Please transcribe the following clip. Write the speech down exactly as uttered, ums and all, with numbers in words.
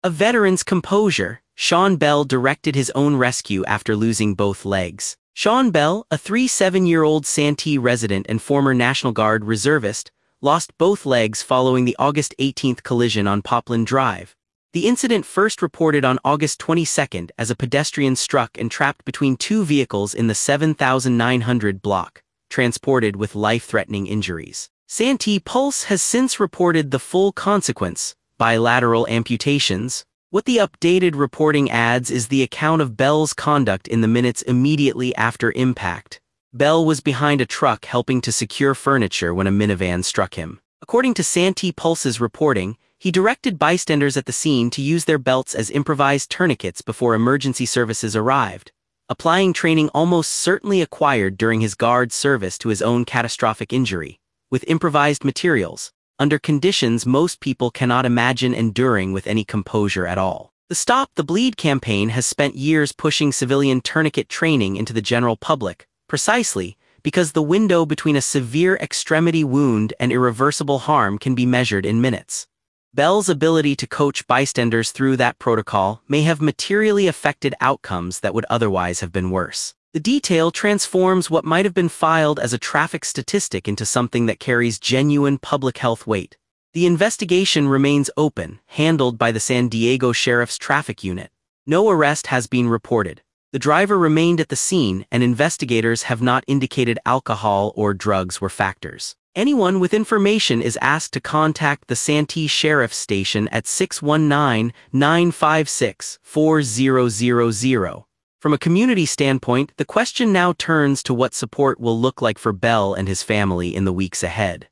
A veteran's composure, Sean Bell directed his own rescue after losing both legs. Sean Bell, a thirty-seven-year-old Santee resident and former National Guard reservist, lost both legs following the August eighteenth collision on Popland Drive. The incident first reported on August twenty-second as a pedestrian struck and trapped between two vehicles in the seven thousand nine hundred block, transported with life-threatening injuries. Santee Pulse has since reported the full consequence, bilateral amputations. What the updated reporting adds is the account of Bell's conduct in the minutes immediately after impact. Bell was behind a truck helping to secure furniture when a minivan struck him. According to Santee Pulse's reporting, he directed bystanders at the scene to use their belts as improvised tourniquets before emergency services arrived, applying training almost certainly acquired during his guard service to his own catastrophic injury, with improvised materials, under conditions most people cannot imagine enduring with any composure at all. The Stop the Bleed campaign has spent years pushing civilian tourniquet training into the general public, precisely because the window between a severe extremity wound and irreversible harm can be measured in minutes. Bell's ability to coach bystanders through that protocol may have materially affected outcomes that would otherwise have been worse. The detail transforms what might have been filed as a traffic statistic into something that carries genuine public health weight. The investigation remains open, handled by the San Diego Sheriff's Traffic Unit. No arrest has been reported. The driver remained at the scene, and investigators have not indicated alcohol or drugs were factors. Anyone with information is asked to contact the Santee Sheriff's Station at six one nine, nine five six, four zero zero zero. From a community standpoint, the question now turns to what support will look like for Bell and his family in the weeks ahead.